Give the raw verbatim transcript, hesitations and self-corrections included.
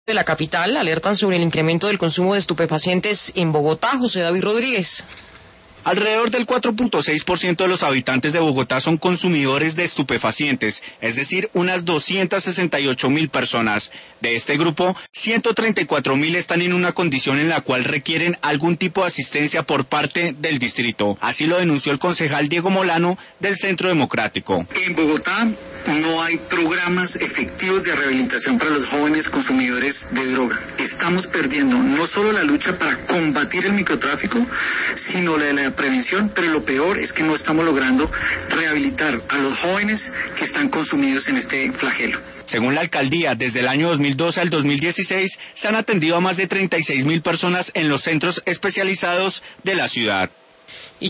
De la capital alertan sobre el incremento del consumo de estupefacientes en Bogotá. José David Rodríguez. Alrededor del cuatro punto seis por ciento de los habitantes de Bogotá son consumidores de estupefacientes, es decir, unas doscientas sesenta y ocho mil personas. De este grupo, ciento treinta y cuatro mil están en una condición en la cual requieren algún tipo de asistencia por parte del distrito. Así lo denunció el concejal Diego Molano del Centro Democrático. En Bogotá no hay programas efectivos de rehabilitación para los jóvenes consumidores de droga. Estamos perdiendo no solo la lucha para combatir el microtráfico, sino la de la prevención, pero lo peor es que no estamos logrando rehabilitar a los jóvenes que están consumidos en este flagelo. Según la alcaldía, desde el año dos mil doce al dos mil dieciséis se han atendido a más de treinta y seis mil personas en los centros especializados de la ciudad.